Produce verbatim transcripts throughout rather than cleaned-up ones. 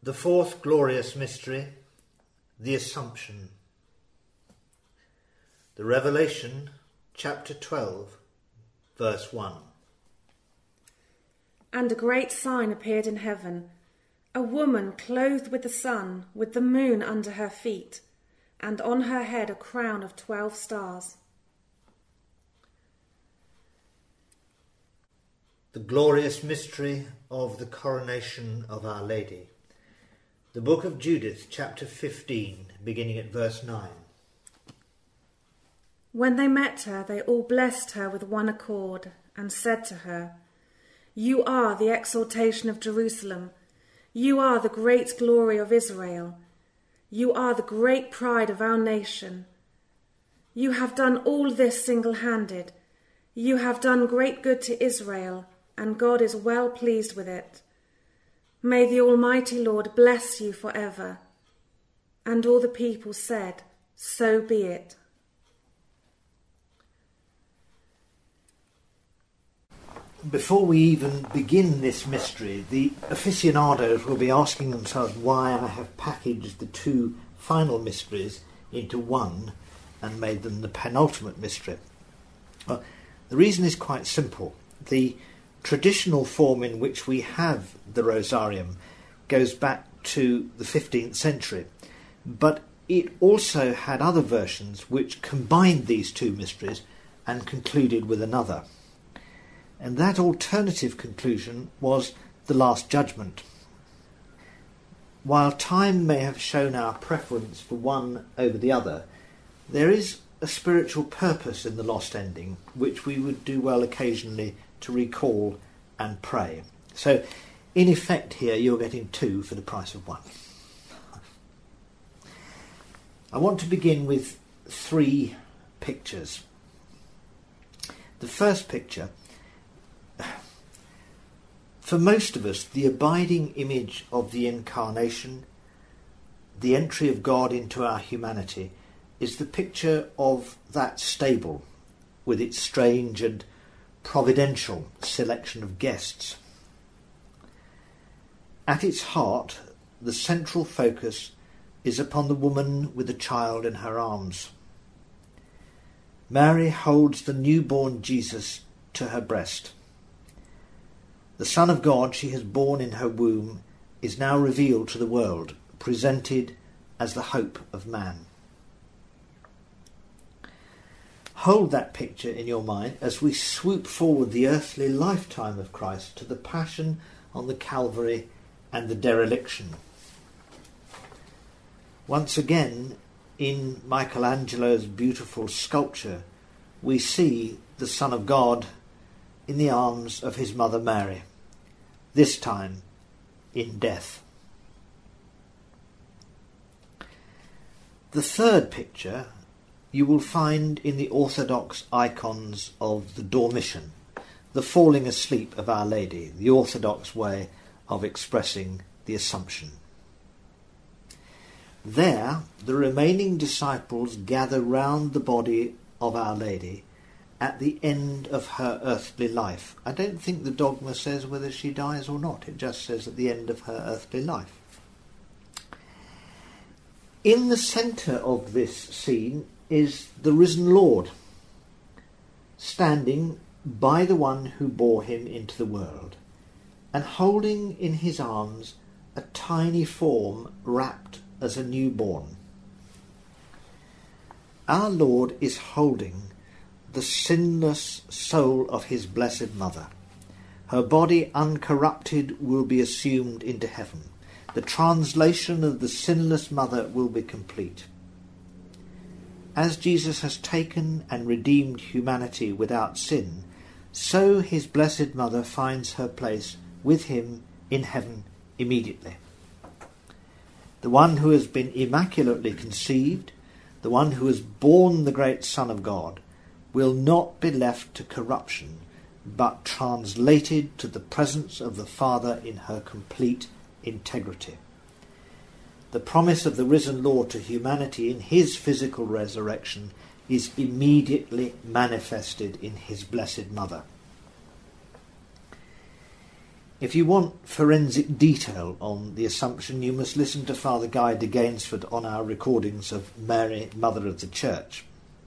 The fourth glorious mystery, the Assumption. The Revelation, chapter twelve, verse one. And a great sign appeared in heaven, a woman clothed with the sun, with the moon under her feet, and on her head a crown of twelve stars. The glorious mystery of the coronation of Our Lady. The book of Judith, chapter fifteen, beginning at verse nine. When they met her, they all blessed her with one accord, and said to her, "You are the exaltation of Jerusalem. You are the great glory of Israel. You are the great pride of our nation. You have done all this single-handed. You have done great good to Israel, and God is well pleased with it. May the Almighty Lord bless you forever." And all the people said, "So be it." Before we even begin this mystery, the aficionados will be asking themselves why I have packaged the two final mysteries into one and made them the penultimate mystery. Well, the reason is quite simple. The traditional form in which we have the Rosarium goes back to the fifteenth century, but it also had other versions which combined these two mysteries and concluded with another. And that alternative conclusion was the Last Judgment. While time may have shown our preference for one over the other, there is a spiritual purpose in the lost ending which we would do well occasionally to recall and pray. So, in effect here, you're getting two for the price of one. I want to begin with three pictures. The first picture, for most of us, the abiding image of the Incarnation, the entry of God into our humanity, is the picture of that stable with its strange and providential selection of guests. At its heart, the central focus is upon the woman with the child in her arms. Mary holds the newborn Jesus to her breast. The Son of God she has borne in her womb is now revealed to the world, presented as the hope of man. Hold that picture in your mind as we swoop forward the earthly lifetime of Christ to the Passion on the Calvary and the dereliction. Once again, in Michelangelo's beautiful sculpture, we see the Son of God in the arms of his mother Mary, this time in death. The third picture you will find in the Orthodox icons of the Dormition, the falling asleep of Our Lady, the Orthodox way of expressing the Assumption. There, the remaining disciples gather round the body of Our Lady at the end of her earthly life. I don't think the dogma says whether she dies or not. It just says at the end of her earthly life. In the centre of this scene is the risen Lord, standing by the one who bore him into the world, and holding in his arms a tiny form wrapped as a newborn. Our Lord is holding the sinless soul of his blessed mother. Her body uncorrupted will be assumed into heaven. The translation of the sinless mother will be complete. As Jesus has taken and redeemed humanity without sin, so his blessed mother finds her place with him in heaven immediately. The one who has been immaculately conceived, the one who has borne the great Son of God, will not be left to corruption, but translated to the presence of the Father in her complete integrity. The promise of the risen Lord to humanity in his physical resurrection is immediately manifested in his blessed mother. If you want forensic detail on the Assumption, you must listen to Father Guy de Gainsford on our recordings of Mary, Mother of the Church.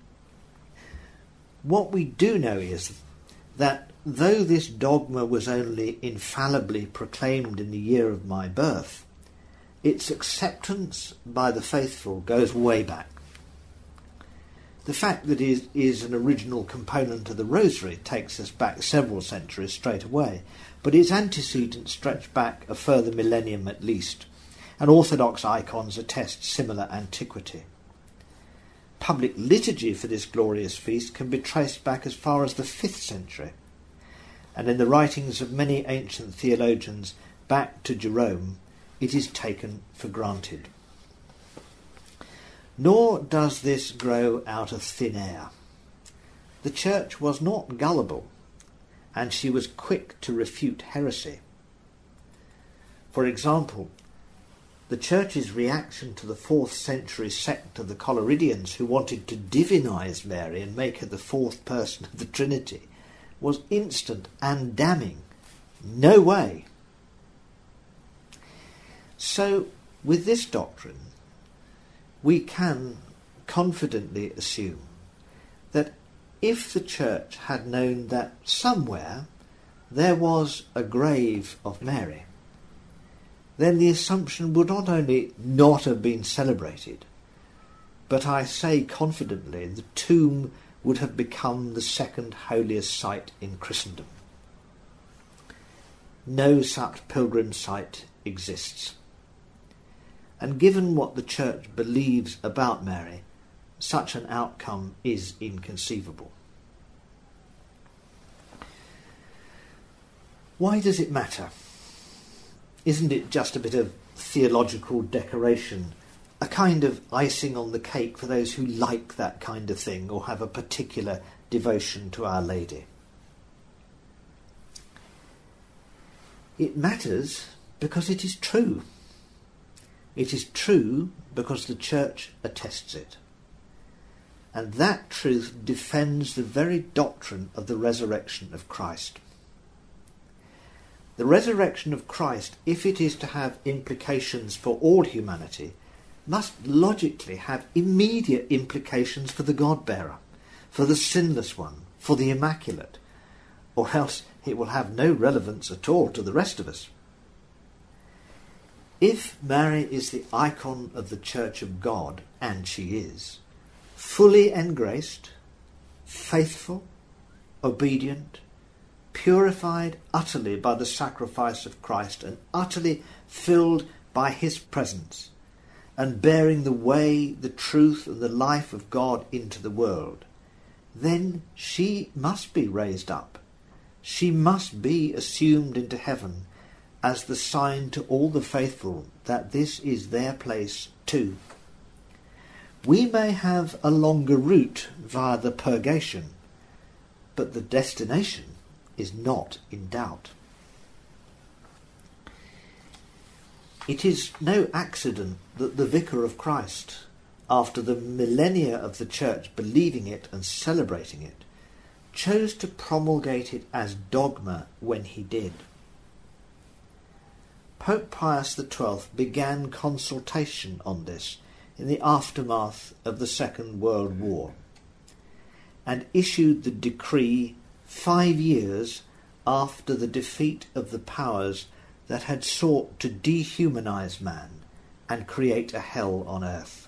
What we do know is that though this dogma was only infallibly proclaimed in the year of my birth, its acceptance by the faithful goes way back. The fact that it is an original component of the Rosary takes us back several centuries straight away, but its antecedents stretch back a further millennium at least, and Orthodox icons attest similar antiquity. Public liturgy for this glorious feast can be traced back as far as the fifth century, and in the writings of many ancient theologians back to Jerome, it is taken for granted. Nor does this grow out of thin air. The Church was not gullible, and she was quick to refute heresy. For example, the Church's reaction to the fourth century sect of the Collyridians, who wanted to divinize Mary and make her the fourth person of the Trinity, was instant and damning. No way. So, with this doctrine, we can confidently assume that if the Church had known that somewhere there was a grave of Mary, then the Assumption would not only not have been celebrated, but I say confidently the tomb would have become the second holiest site in Christendom. No such pilgrim site exists. And given what the Church believes about Mary, such an outcome is inconceivable. Why does it matter? Isn't it just a bit of theological decoration, a kind of icing on the cake for those who like that kind of thing or have a particular devotion to Our Lady? It matters because it is true. It is true because the Church attests it. And that truth defends the very doctrine of the resurrection of Christ. The resurrection of Christ, if it is to have implications for all humanity, must logically have immediate implications for the God-bearer, for the sinless one, for the immaculate, or else it will have no relevance at all to the rest of us. If Mary is the icon of the Church of God, and she is, fully engraced, faithful, obedient, purified utterly by the sacrifice of Christ, and utterly filled by his presence, and bearing the way, the truth, and the life of God into the world, then she must be raised up. She must be assumed into heaven as the sign to all the faithful that this is their place too. We may have a longer route via the purgation, but the destination is not in doubt. It is no accident that the Vicar of Christ, after the millennia of the Church believing it and celebrating it, chose to promulgate it as dogma when he did. Pope Pius the Twelfth began consultation on this in the aftermath of the Second World War, and issued the decree five years after the defeat of the powers that had sought to dehumanize man and create a hell on earth.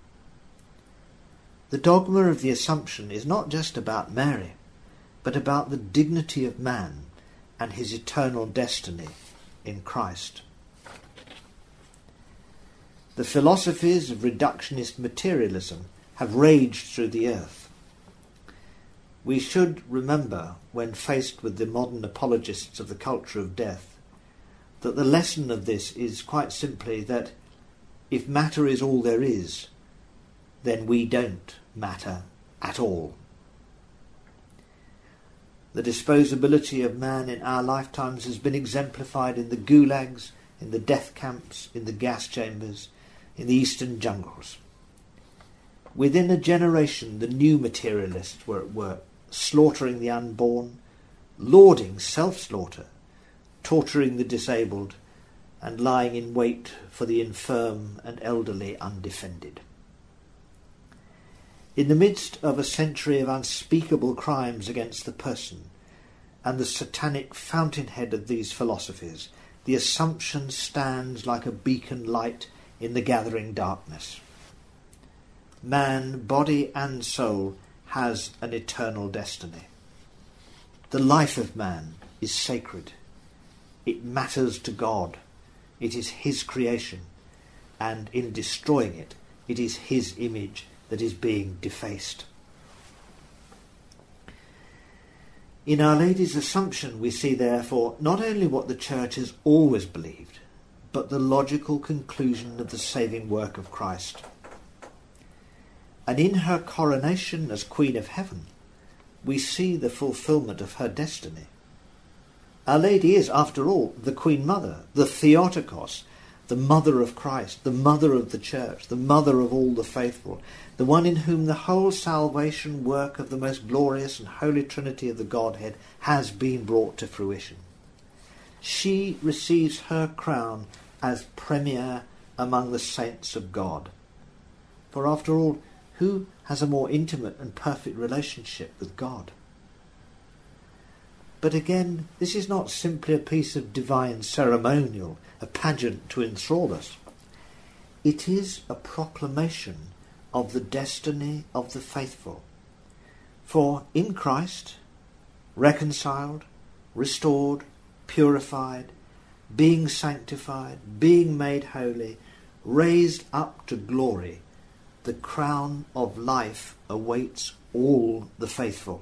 The dogma of the Assumption is not just about Mary, but about the dignity of man and his eternal destiny in Christ. The philosophies of reductionist materialism have raged through the earth. We should remember, when faced with the modern apologists of the culture of death, that the lesson of this is quite simply that if matter is all there is, then we don't matter at all. The disposability of man in our lifetimes has been exemplified in the gulags, in the death camps, in the gas chambers, in the eastern jungles. Within a generation, the new materialists were at work, slaughtering the unborn, lauding self-slaughter, torturing the disabled, and lying in wait for the infirm and elderly undefended. In the midst of a century of unspeakable crimes against the person, and the satanic fountainhead of these philosophies, the Assumption stands like a beacon light in the gathering darkness. Man, body and soul, has an eternal destiny. The life of man is sacred. It matters to God. It is his creation, and in destroying it, it is his image that is being defaced. In Our Lady's Assumption we see therefore not only what the Church has always believed, but the logical conclusion of the saving work of Christ. And in her coronation as Queen of Heaven, we see the fulfilment of her destiny. Our Lady is, after all, the Queen Mother, the Theotokos, the Mother of Christ, the Mother of the Church, the Mother of all the faithful, the one in whom the whole salvation work of the most glorious and holy Trinity of the Godhead has been brought to fruition. She receives her crown as premier among the saints of God. For after all, who has a more intimate and perfect relationship with God? But again, this is not simply a piece of divine ceremonial, a pageant to enthrall us. It is a proclamation of the destiny of the faithful. For in Christ, reconciled, restored, purified, being sanctified, being made holy, raised up to glory, the crown of life awaits all the faithful.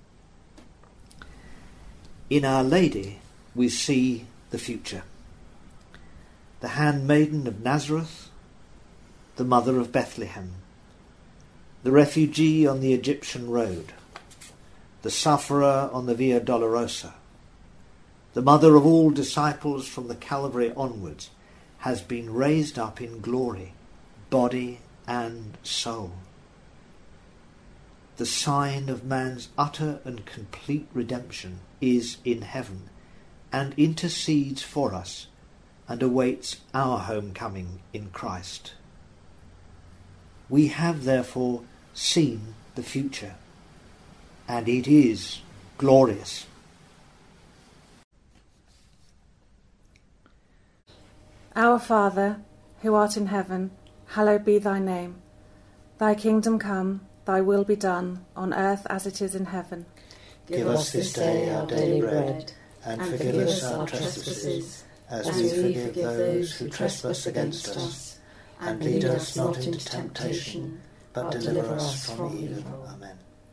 In Our Lady we see the future. The handmaiden of Nazareth, the mother of Bethlehem, the refugee on the Egyptian road, the sufferer on the Via Dolorosa, the mother of all disciples from the Calvary onwards, has been raised up in glory, body and soul. The sign of man's utter and complete redemption is in heaven, and intercedes for us, and awaits our homecoming in Christ. We have therefore seen the future, and it is glorious. Our Father, who art in heaven, hallowed be thy name. Thy kingdom come, thy will be done, on earth as it is in heaven. Give us this day our daily bread, and forgive us our trespasses, as we forgive those who trespass against us. And lead us not into temptation, but deliver us from evil. Amen.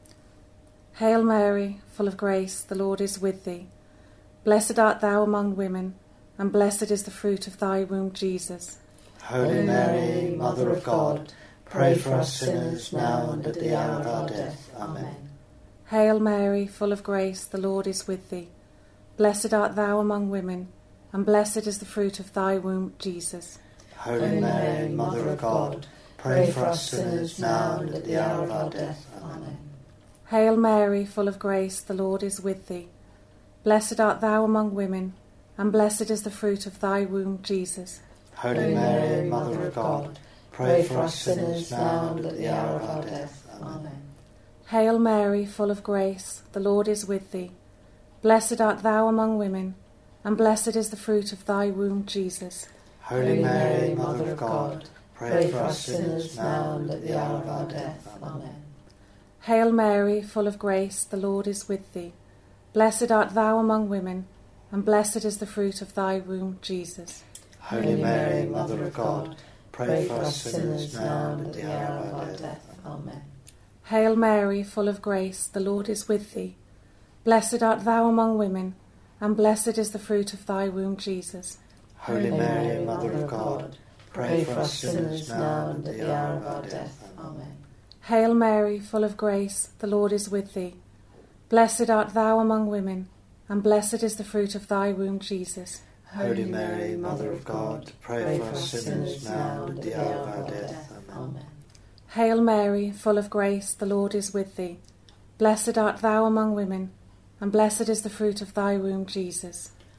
Hail Mary, full of grace, the Lord is with thee. Blessed art thou among women, and blessed is the fruit of thy womb, Jesus. Holy Mary, Mother of God, pray for us sinners now and at the hour of our death. Amen. Hail Mary, full of grace, the Lord is with thee. Blessed art thou among women, and blessed is the fruit of thy womb, Jesus. Holy Mary, Mother of God, pray for us sinners now and at the hour of our death. Amen. Hail Mary, full of grace, the Lord is with thee. Blessed art thou among women, and blessed is the fruit of thy womb, Jesus. Holy Mary, Mother of God, pray for us sinners now and at the hour of our death. Amen. Hail Mary, full of grace, the Lord is with thee. Blessed art thou among women, and blessed is the fruit of thy womb, Jesus. Holy Mary, Mother of God, pray for us sinners now and at the hour of our death. Amen. Hail Mary, full of grace, the Lord is with thee. Blessed art thou among women, and blessed is the fruit of thy womb, Jesus. Holy Mary, Mother of God, pray for us sinners now and at the hour of our death. Amen. Hail Mary, full of grace, the Lord is with thee. Blessed art thou among women, and blessed is the fruit of thy womb, Jesus. Holy Mary, Mother of God, pray for us sinners now and at the hour of our death. Amen. Hail Mary, full of grace, the Lord is with thee. Blessed art thou among women, and blessed is the fruit of thy womb, Jesus. Holy Mary, Mother of God, pray for us sinners now and at the hour of our death. Amen. Hail Mary, full of grace, the Lord is with thee. Blessed art thou among women, and blessed is the fruit of thy womb, Jesus.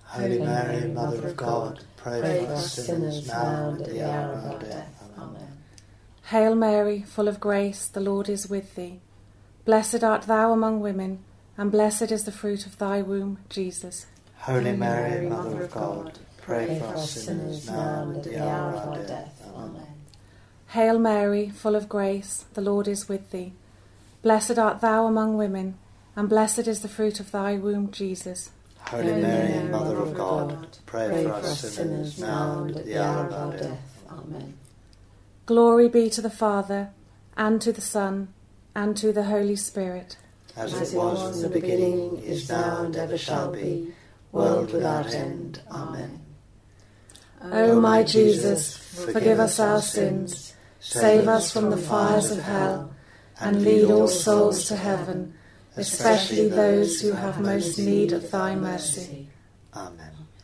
Holy Mary, Mother of God, pray for us sinners now and at the hour of our death. Amen. Hail Mary, full of grace, the Lord is with thee. Blessed art thou among women, and blessed is the fruit of thy womb, Jesus. Holy Mary, Mother of God, pray for us sinners now and at the hour of our death. Amen. Hail Mary, full of grace, the Lord is with thee. Blessed art thou among women, and blessed is the fruit of thy womb, Jesus. Holy Mary, Mother of God, pray for us sinners now and at the hour of our death. Amen. Glory be to the Father, and to the Son, and to the Holy Spirit. As it was in the beginning, is now, and ever shall be, world without end. Amen. O my Jesus, forgive us our sins, save us from the fires of hell, and lead all souls to heaven, especially those who have most need of thy mercy. Amen.